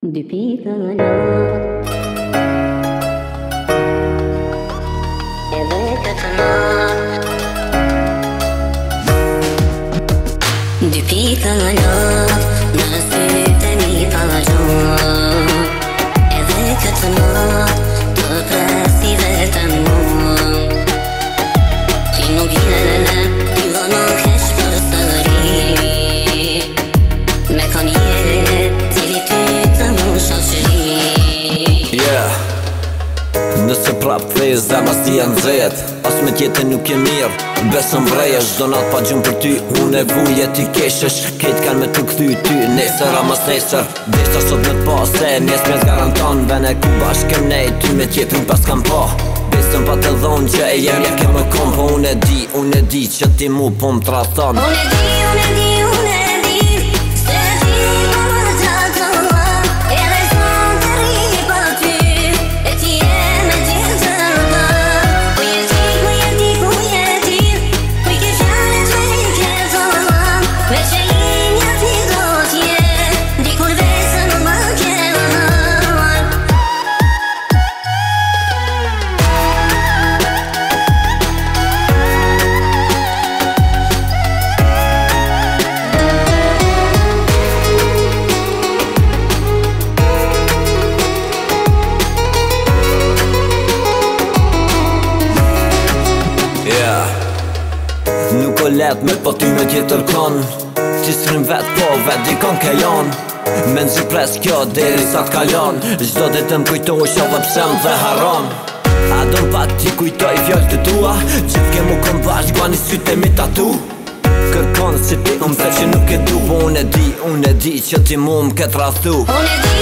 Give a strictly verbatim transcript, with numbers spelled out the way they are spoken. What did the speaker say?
Dy pika lot edhe këtë not. Dy pika lot në sytë e mi pa gjumë, edhe këtë not të presi vetëm mua. Ti nuk jene, ti do nuk hesh për sëri, me kam jetë cili ty të mu shoqëri. Yeah, nëse prap thej zemra si janë zet, as me tjetën nuk je mirë, besëm vrejesh. Do nat pa gjumë për ty, unë e vuje ti keshesh. Kejt kanë me të këthy ty, nesër a mas nesër. Deshta sot me t'pa, se nes me t'garanton. Vene ku bashkem nej, ty me tjetën pas kam pa. Besëm pa të dhonë që e jem ja ke më kom. Po unë e di, unë e di që ti mu po më traton. Unë e di, unë e di, unë e di, se ti po më traton. Edhe son të ri pa ty, e ti e me gjithë të më. Ku je ti, ku je ti, ku je ti, ku i ke fjallet me i ke thonë. Me që linja ti do t'je, dikur vesën më ke më. Yeah, nuk o let me po ty me tjetër kon. Ti s'rim vet po vet di kon ke jon. Me nëzi pres kjo deri sa t'kalon. Gjdo dhe të m'kujtoj edhe pse më dhe haron. A do m'pat ti kujtoj fjall të tua, që t'ke mu kom bash guani sytë e mi tatu. Kërkon si ti unë dhe që nuk e du, po unë e di, unë e di që ti mu m'ke t'rathu. Unë e di,